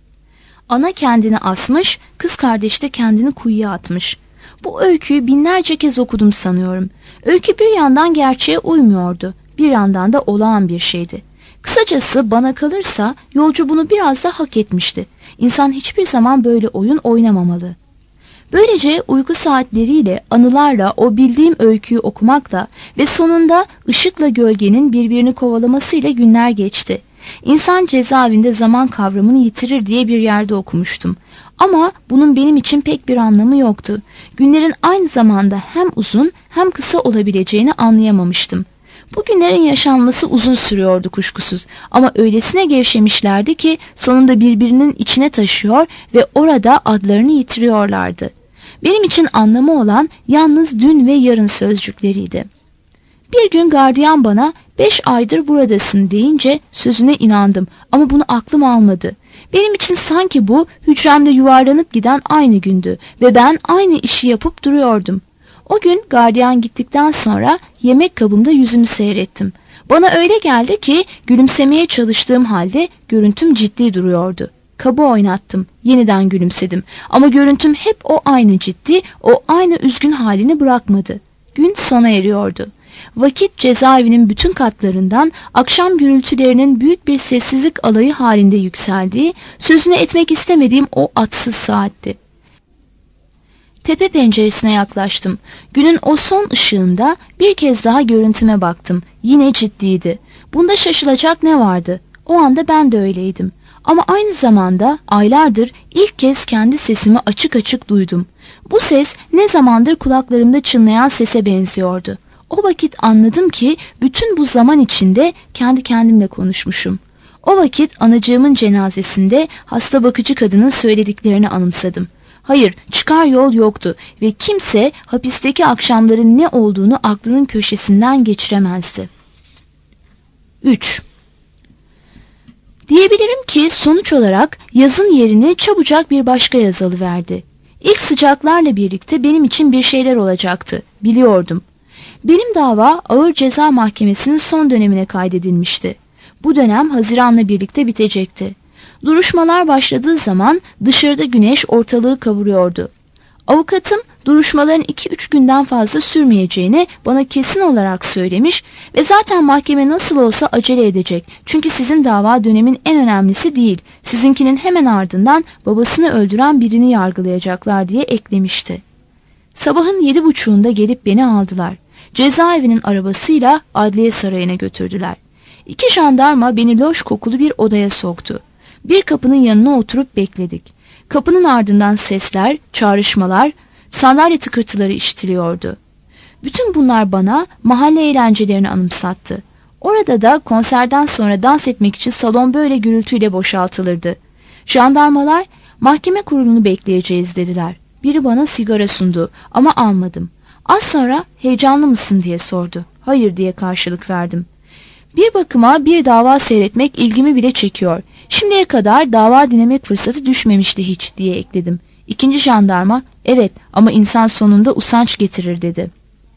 Ana kendini asmış, kız kardeş de kendini kuyuya atmış. Bu öyküyü binlerce kez okudum sanıyorum. Öykü bir yandan gerçeğe uymuyordu, bir yandan da olağan bir şeydi. Kısacası bana kalırsa yolcu bunu biraz da hak etmişti. İnsan hiçbir zaman böyle oyun oynamamalı. Böylece uyku saatleriyle, anılarla, o bildiğim öyküyü okumakla ve sonunda ışıkla gölgenin birbirini kovalamasıyla günler geçti. İnsan cezaevinde zaman kavramını yitirir diye bir yerde okumuştum. Ama bunun benim için pek bir anlamı yoktu. Günlerin aynı zamanda hem uzun hem kısa olabileceğini anlayamamıştım. Bu günlerin yaşanması uzun sürüyordu kuşkusuz ama öylesine gevşemişlerdi ki sonunda birbirinin içine taşıyor ve orada adlarını yitiriyorlardı. Benim için anlamı olan yalnız dün ve yarın sözcükleriydi. Bir gün gardiyan bana beş aydır buradasın deyince sözüne inandım ama bunu aklım almadı. Benim için sanki bu hücremde yuvarlanıp giden aynı gündü ve ben aynı işi yapıp duruyordum. O gün gardiyan gittikten sonra yemek kabımda yüzümü seyrettim. Bana öyle geldi ki gülümsemeye çalıştığım halde görüntüm ciddi duruyordu. Kabı oynattım, yeniden gülümsedim ama görüntüm hep o aynı ciddi, o aynı üzgün halini bırakmadı. Gün sona eriyordu. Vakit cezaevinin bütün katlarından akşam gürültülerinin büyük bir sessizlik alayı halinde yükseldiği, sözünü etmek istemediğim o atsız saatti. Tepe penceresine yaklaştım. Günün o son ışığında bir kez daha görüntüme baktım. Yine ciddiydi. Bunda şaşılacak ne vardı? O anda ben de öyleydim. Ama aynı zamanda aylardır ilk kez kendi sesimi açık açık duydum. Bu ses ne zamandır kulaklarımda çınlayan sese benziyordu. O vakit anladım ki bütün bu zaman içinde kendi kendimle konuşmuşum. O vakit anacığımın cenazesinde hasta bakıcı kadının söylediklerini anımsadım. Hayır, çıkar yol yoktu ve kimse hapisteki akşamların ne olduğunu aklının köşesinden geçiremezdi. üç. Diyebilirim ki sonuç olarak yazın yerini çabucak bir başka yaz alıverdi. İlk sıcaklarla birlikte benim için bir şeyler olacaktı, biliyordum. Benim dava Ağır Ceza Mahkemesi'nin son dönemine kaydedilmişti. Bu dönem Haziran'la birlikte bitecekti. Duruşmalar başladığı zaman dışarıda güneş ortalığı kavuruyordu. Avukatım duruşmaların iki üç günden fazla sürmeyeceğini bana kesin olarak söylemiş ve zaten mahkeme nasıl olsa acele edecek. Çünkü sizin dava dönemin en önemlisi değil, sizinkinin hemen ardından babasını öldüren birini yargılayacaklar diye eklemişti. Sabahın yedi buçuğunda gelip beni aldılar. Cezaevinin arabasıyla adliye sarayına götürdüler. İki jandarma beni loş kokulu bir odaya soktu. Bir kapının yanına oturup bekledik. Kapının ardından sesler, çağrışmalar, sandalye tıkırtıları işitiliyordu. Bütün bunlar bana mahalle eğlencelerini anımsattı. Orada da konserden sonra dans etmek için salon böyle gürültüyle boşaltılırdı. Jandarmalar mahkeme kurulunu bekleyeceğiz dediler. Biri bana sigara sundu ama almadım. Az sonra heyecanlı mısın diye sordu. Hayır diye karşılık verdim. Bir bakıma bir dava seyretmek ilgimi bile çekiyor. Şimdiye kadar dava dinlemek fırsatı düşmemişti hiç diye ekledim. İkinci jandarma evet ama insan sonunda usanç getirir dedi.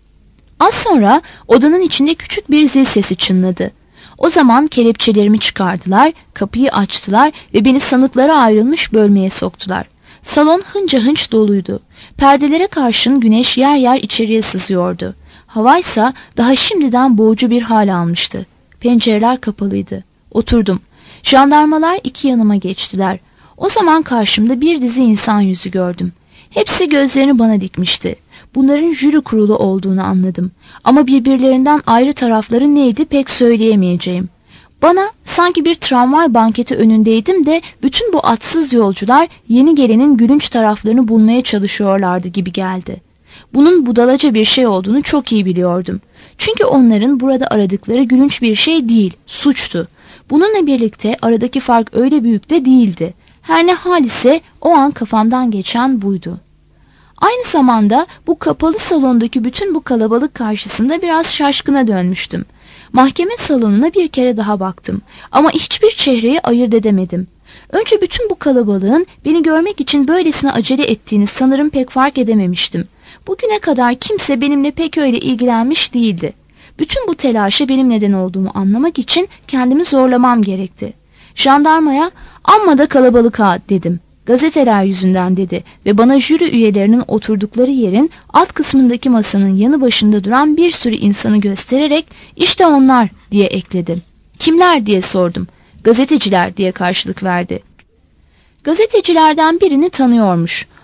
Az sonra odanın içinde küçük bir zil sesi çınladı. O zaman kelepçelerimi çıkardılar, kapıyı açtılar ve beni sanıklara ayrılmış bölmeye soktular. Salon hınca hınç doluydu. Perdelere karşın güneş yer yer içeriye sızıyordu. Havaysa daha şimdiden boğucu bir hal almıştı. Pencereler kapalıydı. Oturdum. Jandarmalar iki yanıma geçtiler. O zaman karşımda bir dizi insan yüzü gördüm. Hepsi gözlerini bana dikmişti. Bunların jüri kurulu olduğunu anladım. Ama birbirlerinden ayrı tarafları neydi pek söyleyemeyeceğim. Bana sanki bir tramvay banketi önündeydim de bütün bu atsız yolcular yeni gelenin gülünç taraflarını bulmaya çalışıyorlardı gibi geldi. Bunun budalaca bir şey olduğunu çok iyi biliyordum. Çünkü onların burada aradıkları gülünç bir şey değil, suçtu. Bununla birlikte aradaki fark öyle büyük de değildi. Her ne hal ise o an kafamdan geçen buydu. Aynı zamanda bu kapalı salondaki bütün bu kalabalık karşısında biraz şaşkına dönmüştüm. Mahkeme salonuna bir kere daha baktım ama hiçbir çehreyi ayırt edemedim. Önce bütün bu kalabalığın beni görmek için böylesine acele ettiğini sanırım pek fark edememiştim. Bugüne kadar kimse benimle pek öyle ilgilenmiş değildi. Bütün bu telaşa benim neden olduğumu anlamak için kendimi zorlamam gerekti. Jandarmaya "Amma da kalabalık ha" dedim. "Gazeteler yüzünden" dedi ve bana jüri üyelerinin oturdukları yerin alt kısmındaki masanın yanı başında duran bir sürü insanı göstererek "İşte onlar" diye ekledi. "Kimler?" diye sordum. "Gazeteciler" diye karşılık verdi. Gazetecilerden birini tanıyormuş.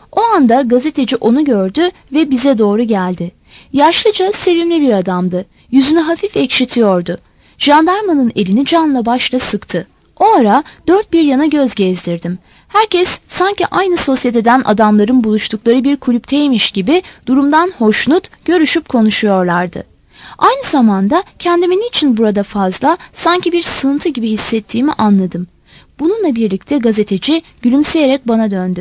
O anda gazeteci onu gördü ve bize doğru geldi. Yaşlıca, sevimli bir adamdı. Yüzünü hafif ekşitiyordu. Jandarmanın elini canla başla sıktı. O ara dört bir yana göz gezdirdim. Herkes sanki aynı sosyeteden adamların buluştukları bir kulüpteymiş gibi durumdan hoşnut, görüşüp konuşuyorlardı. Aynı zamanda kendimi niçin burada fazla, sanki bir sığıntı gibi hissettiğimi anladım. Bununla birlikte gazeteci gülümseyerek bana döndü.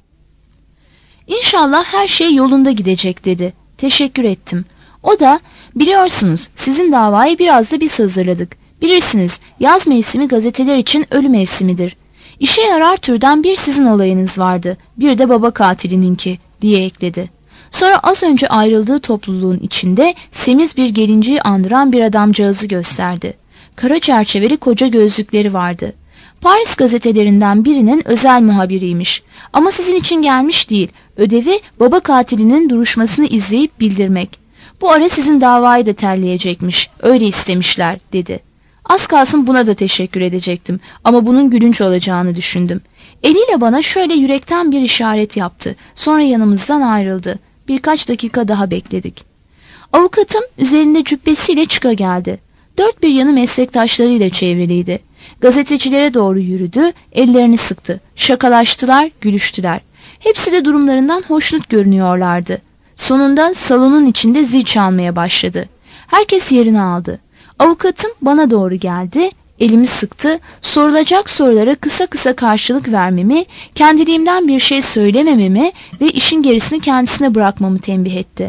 "İnşallah her şey yolunda gidecek," dedi. Teşekkür ettim. O da, "Biliyorsunuz, sizin davayı biraz da biz hazırladık. Bilirsiniz, yaz mevsimi gazeteler için ölü mevsimidir. İşe yarar türden bir sizin olayınız vardı, bir de baba katilininki," diye ekledi. Sonra az önce ayrıldığı topluluğun içinde semiz bir gelinciyi andıran bir adamcağızı gösterdi. Kara çerçeveli koca gözlükleri vardı. Paris gazetelerinden birinin özel muhabiriymiş. Ama sizin için gelmiş değil, ödevi baba katilinin duruşmasını izleyip bildirmek. Bu ara sizin davayı da terleyecekmiş, öyle istemişler, dedi. Az kalsın buna da teşekkür edecektim ama bunun gülünç olacağını düşündüm. Eliyle bana şöyle yürekten bir işaret yaptı. Sonra yanımızdan ayrıldı. Birkaç dakika daha bekledik. Avukatım üzerinde cübbesiyle çıka geldi. Dört bir yanı meslektaşlarıyla çevriliydi. Gazetecilere doğru yürüdü, ellerini sıktı. Şakalaştılar, gülüştüler. Hepsi de durumlarından hoşnut görünüyorlardı. Sonunda salonun içinde zil çalmaya başladı. Herkes yerini aldı. Avukatım bana doğru geldi, elimi sıktı, sorulacak sorulara kısa kısa karşılık vermemi, kendiliğimden bir şey söylemememi ve işin gerisini kendisine bırakmamı tembih etti.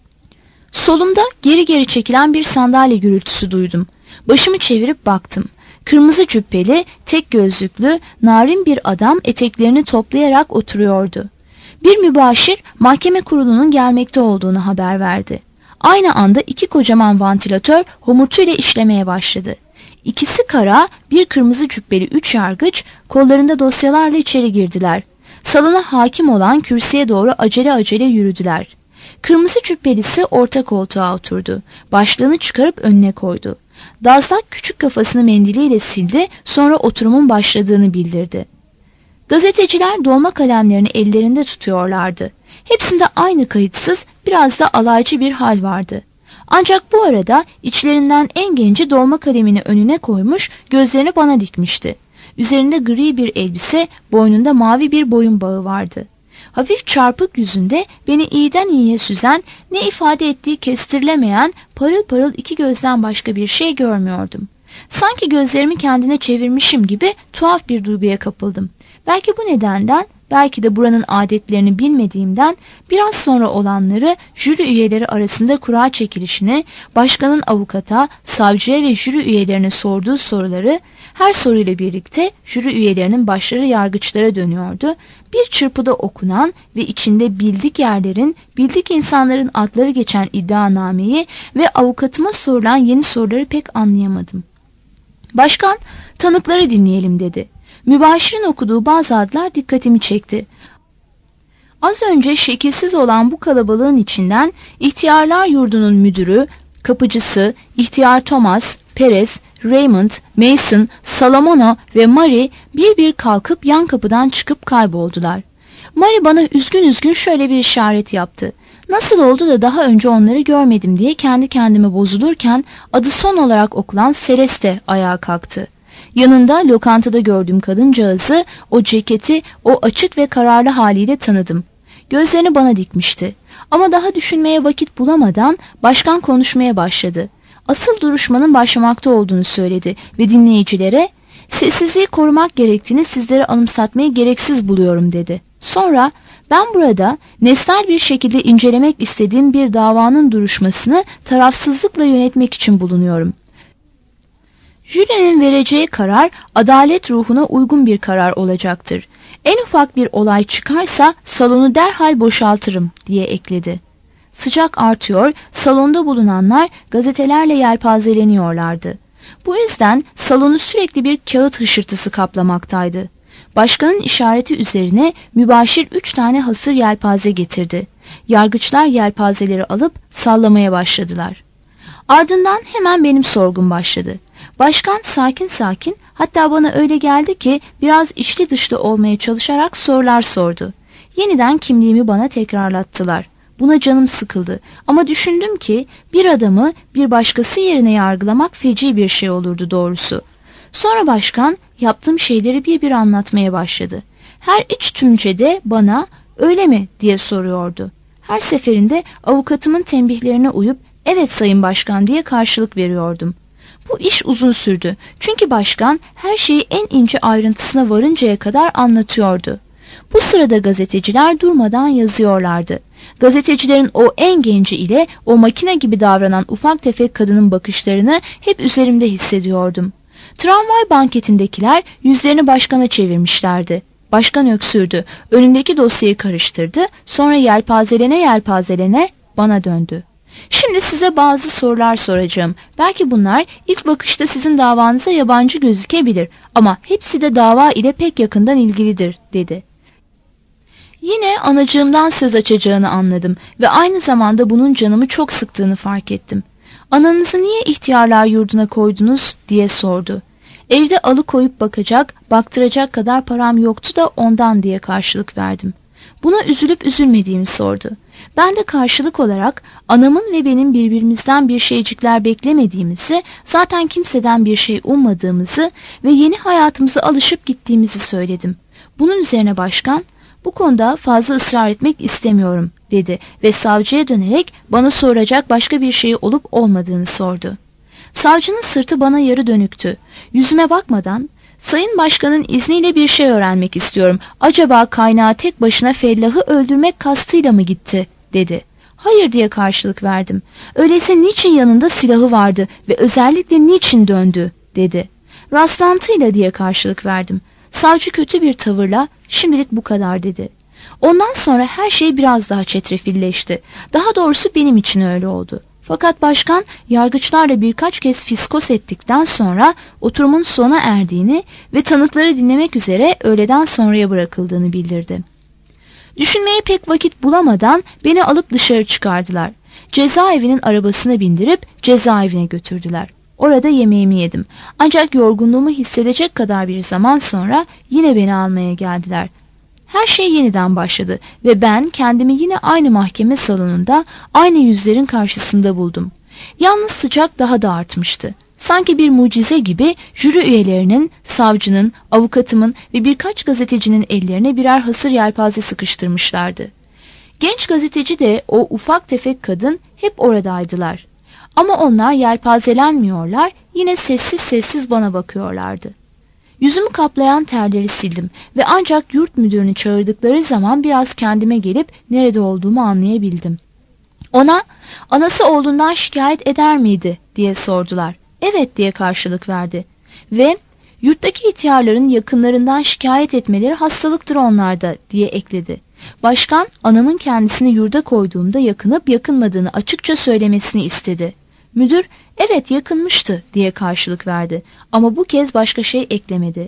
Solumda geri geri çekilen bir sandalye gürültüsü duydum. Başımı çevirip baktım. Kırmızı cübbeli, tek gözlüklü, narin bir adam eteklerini toplayarak oturuyordu. Bir mübaşir mahkeme kurulunun gelmekte olduğunu haber verdi. Aynı anda iki kocaman vantilatör homurtuyla işlemeye başladı. İkisi kara, bir kırmızı cübbeli üç yargıç kollarında dosyalarla içeri girdiler. Salona hakim olan kürsüye doğru acele acele yürüdüler. Kırmızı cübbelisi orta koltuğa oturdu. Başlığını çıkarıp önüne koydu. Dazlak küçük kafasını mendiliyle sildi, sonra oturumun başladığını bildirdi. Gazeteciler dolma kalemlerini ellerinde tutuyorlardı. Hepsinde aynı kayıtsız, biraz da alaycı bir hal vardı. Ancak bu arada içlerinden en genci dolma kalemini önüne koymuş, gözlerini bana dikmişti. Üzerinde gri bir elbise, boynunda mavi bir boyun bağı vardı. Hafif çarpık yüzünde beni iyiden iyiye süzen, ne ifade ettiği kestirilemeyen parıl parıl iki gözden başka bir şey görmüyordum. Sanki gözlerimi kendine çevirmişim gibi tuhaf bir duyguya kapıldım. Belki bu nedenden, belki de buranın adetlerini bilmediğimden biraz sonra olanları, jüri üyeleri arasında kura çekilişini, başkanın avukata, savcıya ve jüri üyelerine sorduğu soruları, her soruyla birlikte jüri üyelerinin başları yargıçlara dönüyordu. Bir çırpıda okunan ve içinde bildik yerlerin, bildik insanların adları geçen iddianameyi ve avukatıma sorulan yeni soruları pek anlayamadım. Başkan, tanıkları dinleyelim dedi. Mübaşirin okuduğu bazı adlar dikkatimi çekti. Az önce şekilsiz olan bu kalabalığın içinden ihtiyarlar yurdunun müdürü, kapıcısı, ihtiyar Thomas, Perez, Raymond, Mason, Salamono ve Mary bir bir kalkıp yan kapıdan çıkıp kayboldular. Mary bana üzgün üzgün şöyle bir işaret yaptı. Nasıl oldu da daha önce onları görmedim diye kendi kendime bozulurken adı son olarak okulan Celeste ayağa kalktı. Yanında lokantada gördüğüm kadıncağızı, o ceketi, o açık ve kararlı haliyle tanıdım. Gözlerini bana dikmişti. Ama daha düşünmeye vakit bulamadan başkan konuşmaya başladı. Asıl duruşmanın başlamakta olduğunu söyledi ve dinleyicilere "Sessizliği korumak gerektiğini sizlere anımsatmayı gereksiz buluyorum," dedi. Sonra "Ben burada nesnel bir şekilde incelemek istediğim bir davanın duruşmasını tarafsızlıkla yönetmek için bulunuyorum. Jürinin vereceği karar adalet ruhuna uygun bir karar olacaktır. En ufak bir olay çıkarsa salonu derhal boşaltırım," diye ekledi. Sıcak artıyor, salonda bulunanlar gazetelerle yelpazeleniyorlardı. Bu yüzden salonu sürekli bir kağıt hışırtısı kaplamaktaydı. Başkanın işareti üzerine mübaşir üç tane hasır yelpaze getirdi. Yargıçlar yelpazeleri alıp sallamaya başladılar. Ardından hemen benim sorgum başladı. Başkan sakin sakin, hatta bana öyle geldi ki biraz içli dışlı olmaya çalışarak sorular sordu. Yeniden kimliğimi bana tekrarlattılar. Buna canım sıkıldı ama düşündüm ki bir adamı bir başkası yerine yargılamak feci bir şey olurdu doğrusu. Sonra başkan yaptığım şeyleri bir bir anlatmaya başladı. Her iç tümcede bana öyle mi diye soruyordu. Her seferinde avukatımın tembihlerine uyup evet sayın başkan diye karşılık veriyordum. Bu iş uzun sürdü çünkü başkan her şeyi en ince ayrıntısına varıncaya kadar anlatıyordu. Bu sırada gazeteciler durmadan yazıyorlardı. Gazetecilerin o en genci ile o makine gibi davranan ufak tefek kadının bakışlarını hep üzerimde hissediyordum. Tramvay banketindekiler yüzlerini başkana çevirmişlerdi. Başkan öksürdü, önündeki dosyayı karıştırdı, sonra yelpazelene yelpazelene bana döndü. Şimdi size bazı sorular soracağım. Belki bunlar ilk bakışta sizin davanıza yabancı gözükebilir ama hepsi de dava ile pek yakından ilgilidir, dedi. Yine anacığımdan söz açacağını anladım ve aynı zamanda bunun canımı çok sıktığını fark ettim. Ananızı niye ihtiyarlar yurduna koydunuz diye sordu. Evde alıkoyup bakacak, baktıracak kadar param yoktu da ondan diye karşılık verdim. Buna üzülüp üzülmediğimi sordu. Ben de karşılık olarak anamın ve benim birbirimizden bir şeycikler beklemediğimizi, zaten kimseden bir şey ummadığımızı ve yeni hayatımıza alışıp gittiğimizi söyledim. Bunun üzerine başkan, bu konuda fazla ısrar etmek istemiyorum dedi ve savcıya dönerek bana soracak başka bir şey olup olmadığını sordu. Savcının sırtı bana yarı dönüktü. Yüzüme bakmadan, sayın başkanın izniyle bir şey öğrenmek istiyorum. Acaba kaynağı tek başına Fellah'ı öldürmek kastıyla mı gitti, dedi. Hayır diye karşılık verdim. Öyleyse niçin yanında silahı vardı ve özellikle niçin döndü, dedi. Rastlantıyla diye karşılık verdim. Savcı kötü bir tavırla şimdilik bu kadar dedi. Ondan sonra her şey biraz daha çetrefilleşti. Daha doğrusu benim için öyle oldu. Fakat başkan yargıçlarla birkaç kez fiskos ettikten sonra oturumun sona erdiğini ve tanıkları dinlemek üzere öğleden sonraya bırakıldığını bildirdi. Düşünmeye pek vakit bulamadan beni alıp dışarı çıkardılar. Cezaevinin arabasına bindirip cezaevine götürdüler. Orada yemeğimi yedim. Ancak yorgunluğumu hissedecek kadar bir zaman sonra yine beni almaya geldiler. Her şey yeniden başladı ve ben kendimi yine aynı mahkeme salonunda, aynı yüzlerin karşısında buldum. Yalnız sıcak daha da artmıştı. Sanki bir mucize gibi jüri üyelerinin, savcının, avukatımın ve birkaç gazetecinin ellerine birer hasır yelpaze sıkıştırmışlardı. Genç gazeteci de o ufak tefek kadın hep oradaydılar. Ama onlar yelpazelenmiyorlar, yine sessiz sessiz bana bakıyorlardı. Yüzümü kaplayan terleri sildim ve ancak yurt müdürünü çağırdıkları zaman biraz kendime gelip nerede olduğumu anlayabildim. Ona, anası olduğundan şikayet eder miydi diye sordular. Evet diye karşılık verdi ve yurttaki ihtiyarların yakınlarından şikayet etmeleri hastalıktır onlarda diye ekledi. Başkan, anamın kendisini yurda koyduğumda yakınıp yakınmadığını açıkça söylemesini istedi. Müdür, evet yakınmıştı diye karşılık verdi ama bu kez başka şey eklemedi.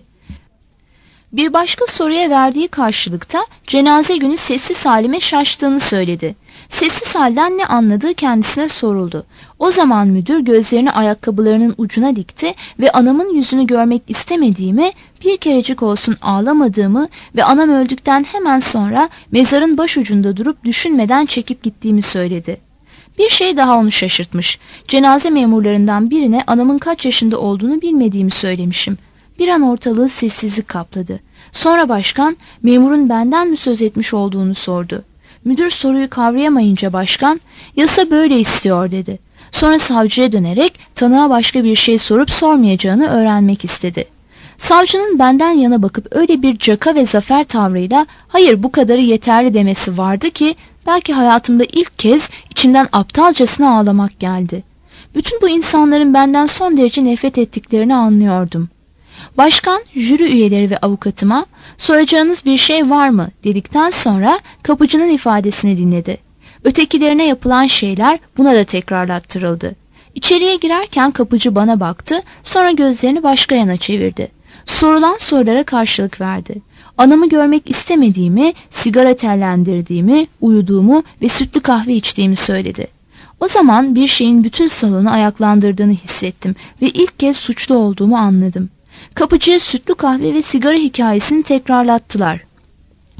Bir başka soruya verdiği karşılıkta cenaze günü sessiz halime şaştığını söyledi. Sessiz halden ne anladığı kendisine soruldu. O zaman müdür gözlerini ayakkabılarının ucuna dikti ve anamın yüzünü görmek istemediğimi, bir kerecik olsun ağlamadığımı ve anam öldükten hemen sonra mezarın başucunda durup düşünmeden çekip gittiğimi söyledi. Bir şey daha onu şaşırtmış. Cenaze memurlarından birine anamın kaç yaşında olduğunu bilmediğimi söylemişim. Bir an ortalığı sessizlik kapladı. Sonra başkan, memurun benden mi söz etmiş olduğunu sordu. Müdür soruyu kavrayamayınca başkan, yasa böyle istiyor dedi. Sonra savcıya dönerek tanığa başka bir şey sorup sormayacağını öğrenmek istedi. Savcının benden yana bakıp öyle bir caka ve zafer tavrıyla hayır bu kadarı yeterli demesi vardı ki belki hayatımda ilk kez içimden aptalcasına ağlamak geldi. Bütün bu insanların benden son derece nefret ettiklerini anlıyordum. Başkan, jüri üyeleri ve avukatıma soracağınız bir şey var mı dedikten sonra kapıcının ifadesini dinledi. Ötekilerine yapılan şeyler buna da tekrarlattırıldı. İçeriye girerken kapıcı bana baktı, sonra gözlerini başka yana çevirdi. Sorulan sorulara karşılık verdi. Anamı görmek istemediğimi, sigara tellendirdiğimi, uyuduğumu ve sütlü kahve içtiğimi söyledi. O zaman bir şeyin bütün salonu ayaklandırdığını hissettim ve ilk kez suçlu olduğumu anladım. Kapıcıya sütlü kahve ve sigara hikayesini tekrarlattılar.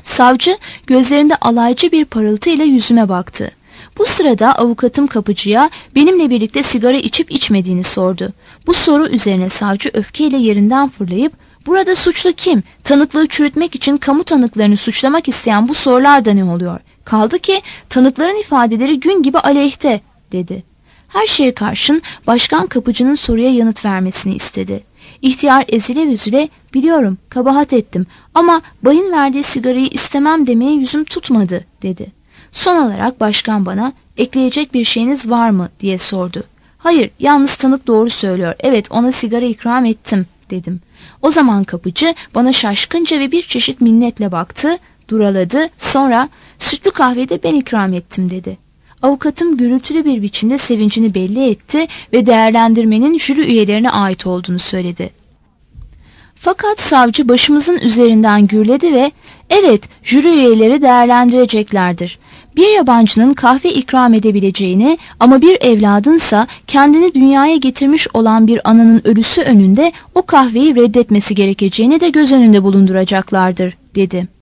Savcı gözlerinde alaycı bir parıltı ile yüzüme baktı. Bu sırada avukatım kapıcıya benimle birlikte sigara içip içmediğini sordu. Bu soru üzerine savcı öfkeyle yerinden fırlayıp "Burada suçlu kim? Tanıklığı çürütmek için kamu tanıklarını suçlamak isteyen bu sorular da ne oluyor? Kaldı ki tanıkların ifadeleri gün gibi aleyhte," dedi. Her şeye karşın başkan kapıcının soruya yanıt vermesini istedi. İhtiyar ezile üzüle "Biliyorum, kabahat ettim ama bayın verdiği sigarayı istemem demeye yüzüm tutmadı," dedi. Son olarak başkan bana "Ekleyecek bir şeyiniz var mı?" diye sordu. "Hayır, yalnız tanık doğru söylüyor. Evet, ona sigara ikram ettim," dedim. O zaman kapıcı bana şaşkınca ve bir çeşit minnetle baktı, duraladı, sonra "Sütlü kahveyi de ben ikram ettim," dedi. Avukatım gürültülü bir biçimde sevincini belli etti ve değerlendirmenin jüri üyelerine ait olduğunu söyledi. Fakat savcı başımızın üzerinden gürledi ve "Evet, jüri üyeleri değerlendireceklerdir. Bir yabancının kahve ikram edebileceğini ama bir evladınsa kendini dünyaya getirmiş olan bir ananın ölüsü önünde o kahveyi reddetmesi gerekeceğini de göz önünde bulunduracaklardır," dedi.